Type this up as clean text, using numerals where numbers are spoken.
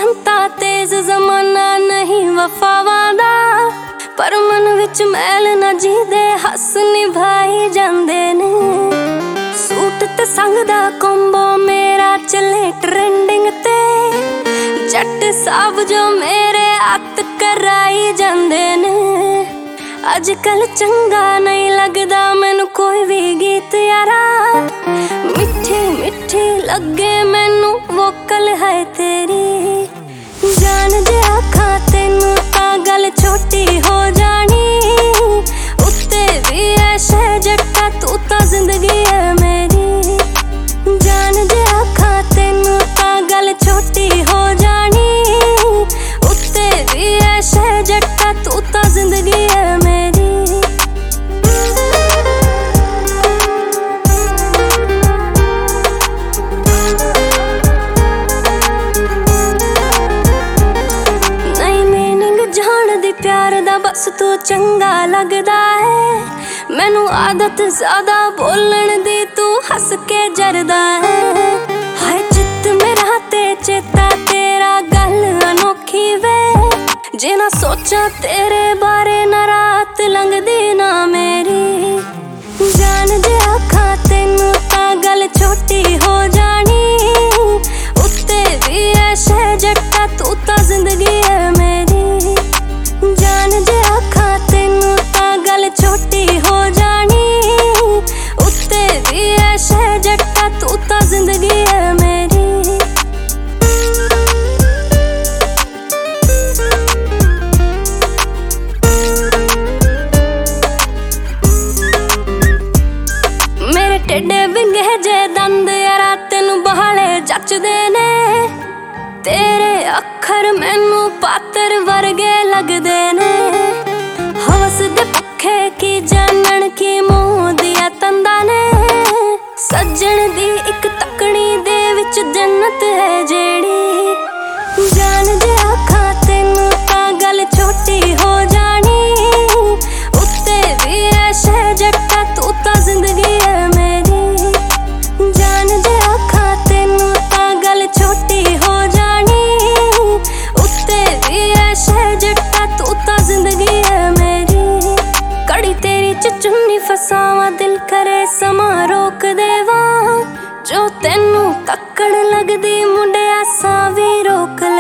चिंता तेज जमाना नहीं वफावां दा, पर मन विच मैल ना जीदे हस निभाई जांदे ने। सूट ते संग दा कोंबो मेरा चले ट्रेंडिंग ते, जट साहब जो मेरे हत्थ कराई जांदे ने। अजकल चंगा नहीं लगदा मैनू कोई भी गीत यारा, मिठी मिठी लगे मैनू वोकल है तेरी। जान जे आखां तेनू तां गल छोटी हो जानी, उत्ते भी ऐशे जट्टा तू तां जिंदगी है मेरी। जान जे आखां तेनू तां गल छोटी हो जानी, उत्ते भी ऐशे जट्टा तू तां जिंदगी है मेरी। प्यार दा बस तू चंगा लगदा है, मैनू आदत ज्यादा बोलण दी तू हस के जरदा है। हाय चित मेरा ते चेता तेरा गल अनोखी वे, जे ना सोचा तेरे बारे ना रात लंघदी ना मेरी। जान जे आखां तेनू तां गल छोटी हो जानी, उत्ते भी ऐशे जट्टा तू तां जिंदगी है मेरी। जान जे आखां तेनू तां गल छोटी हो जानी, उत्ते भी ऐशे जट्टा तू तां जिंदगी है मेरी। मेरे टेढ़े विंगे जे दंद यारा तेनू बहाले जचदे ने, तेरे अखर मैनू पातर वर्गे लगदे ने। हवस दे पखे की जानन की मुंह दिया तंदा ने, सज्जन दी इक तकनी दे विच जन्नत है जेड़ी। जान जे आखां तेनू तां गल छोटी हो जानी, उत्ते भी ऐशे जट्टा तू तां जिंदगी है मेरी। जान जे आखां तेनू तां गल छोटी हो जानी, उत्ते भी ऐशे जट्टा तू तां जिंदगी है मेरी। कड़ी तेरी च चुन्नी फसावां दिल करे समा रोक देवां, जो तेनू तक्कड़ लगदी मुंडिया सां भी रोक